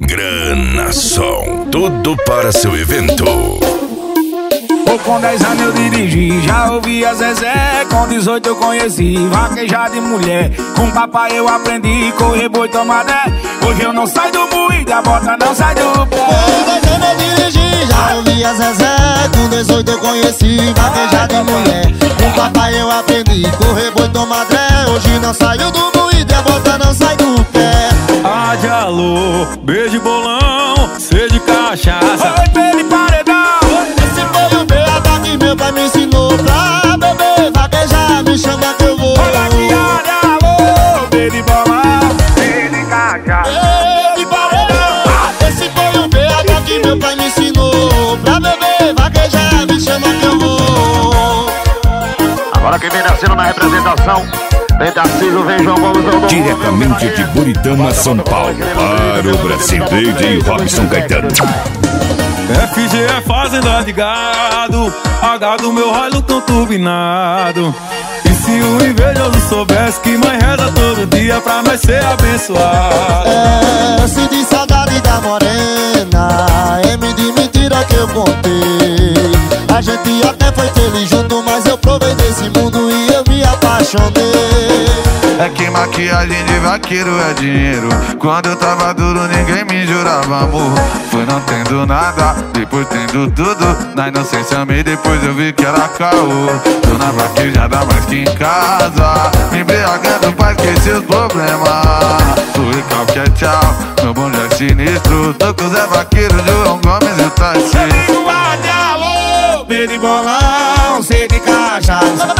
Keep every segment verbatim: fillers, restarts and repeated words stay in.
Grana Som, tudo para seu evento. Ou com dez anos eu dirigi, já ouvi a Zezé. Com dezoito eu conheci vaquejar de mulher. Com papai eu aprendi correr boi tomadé. Hoje eu não saio do moído, a bota não sai do pé. Com dez anos eu dirigi, já ouvi a Zezé. Com dezoito eu conheci vaquejar de mulher. Com papai eu aprendi correr boi tomadé. Hoje não saio do moído, a bota não sai do pé. Ah, de alô, beijo bolão, sede cachaça. Oi, baby, paredão. Esse foi o B H que meu pai me ensinou pra beber, vaquejar, me chama que eu vou. Olha que olha, alô, baby, bolão, sede cachaça. Ei, paredão. Esse foi o B H que meu pai me ensinou pra beber, vaquejar, me chama que eu vou. Agora quem vem nascendo na representação, vem Tarcísio, vem João Gomes. Diretamente de Buritama, São Paulo, para o Brasil, D J Robson Caetano. F G é fazenda de gado, H do meu raio tão turbinado. E se o invejoso soubesse que mãe reza todo dia pra nós ser abençoado. É, eu senti saudade da morena, M de mentira que eu contei. A gente até foi feliz junto, mas eu provei desse mundo e eu me apaixonei. É que maquiagem de vaqueiro é dinheiro. Quando eu tava duro ninguém me jurava amor. Foi não tendo nada, depois tendo tudo. Na inocência amei, depois eu vi que era caô. Tô na vaquejada mais que em casa, me embriagando pra esquecer os problemas. O recalque é tchau, meu bonde é sinistro. Tô com o Zé Vaqueiro, João Gomes e o Tarcísio. Amigo, vai de alô, baby, bolão, sede cachaça.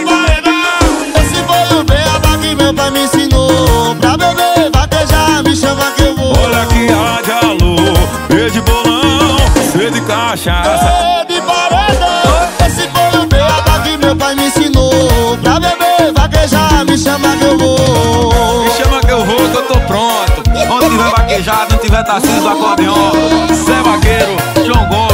Meu pai me ensinou pra beber, vaquejar, me chama que eu vou. Olha que há de alô, beijo bolão, sede cachaça. Ei, paredão. Esse foi o B H que meu pai me ensinou pra beber, vaquejar, me chama que eu vou. Me chama que eu vou, que eu tô pronto. Onde tiver vaquejado, não tiver Tarcísio do acordeon, Zé Vaqueiro, João Gomes.